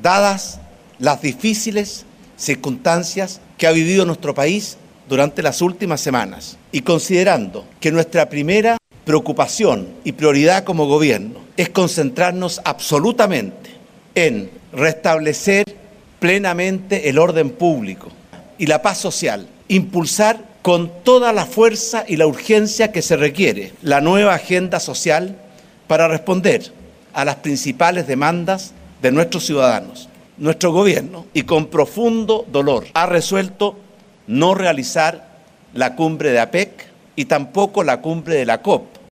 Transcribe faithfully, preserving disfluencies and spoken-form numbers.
dadas las difíciles circunstancias que ha vivido nuestro país durante las últimas semanas y considerando que nuestra primera preocupación y prioridad como gobierno es concentrarnos absolutamente en restablecer plenamente el orden público y la paz social, impulsar con toda la fuerza y la urgencia que se requiere la nueva agenda social para responder a las principales demandas de nuestros ciudadanos. Nuestro gobierno, y con profundo dolor, ha resuelto no realizar la cumbre de APEC y tampoco la cumbre de la COP,